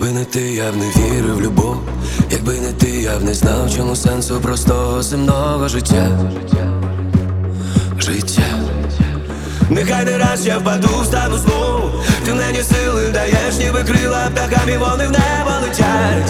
Якби не ти, я б не вірив в любов. Якби не ти, я б не знав, чому сенсу простого земного життя. Нехай не раз я впаду, встану знов. Ти мені сили даєш, ніби крила птахам, і вони в небо летять.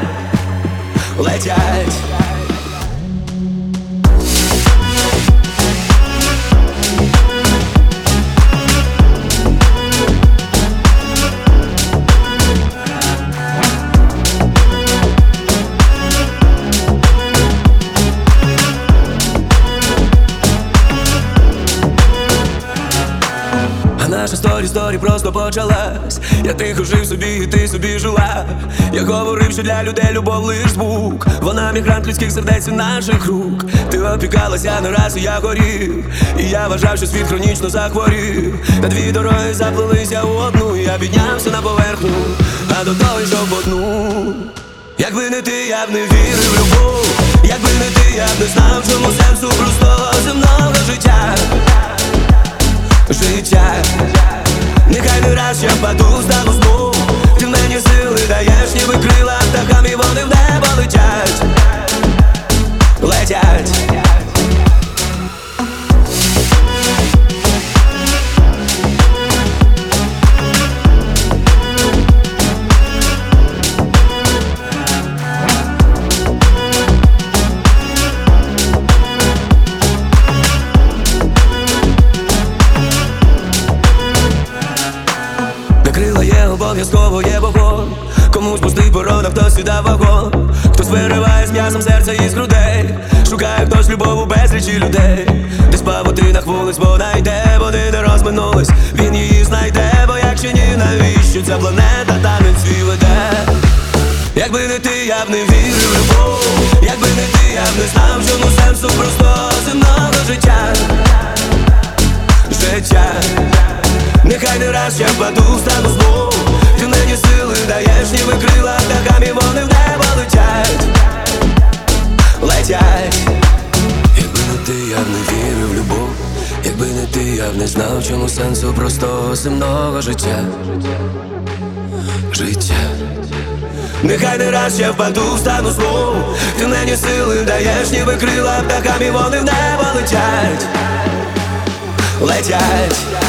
Наша сторі просто почалась. Я тихо жив собі, і ти собі жила. Я говорив, що для людей любов лиш звук. Вона мігрант людських сердець і наших рук. Ти опікалася не раз, і я горів. І я вважав, що світ хронічно захворів. Та дві дороги заплелися у одну. Я піднявся на поверхню, а до того йшов в одну. Якби не ти, я б не вірив в любов. Якби не ти, я б не знав, чому сенсу простого земного життя. Нехай не раз я впаду, встану знов. Ти мені сили даєш, ніби крила птахам, і вони в небо летять. Обов'язково є вогонь. Комусь пустий породок, хтось сідав вагон. Хтось вириває з м'ясом серця із грудей. Шукає хтось любов у безлічі людей. Десь по павутинах вулиць вона йде. Вони не розминулись, він її знайде. Бо якщо ні, навіщо ця планета танець свій веде? Якби не ти, я б не вірив в любов. Якби не ти, я б не знав, чому сенсу простого земного життя. Нехай не раз я впаду, встану знов. Ти мені сили даєш, ніби крила птахам, і вони в небо летять. Якби не ти, я б не вірив в любов. Якби не ти, я б не знав, чому сенсу простого земного життя. Нехай не раз я впаду, встану знов. Ти мені сили даєш, ніби крила птахам, і вони в небо летять.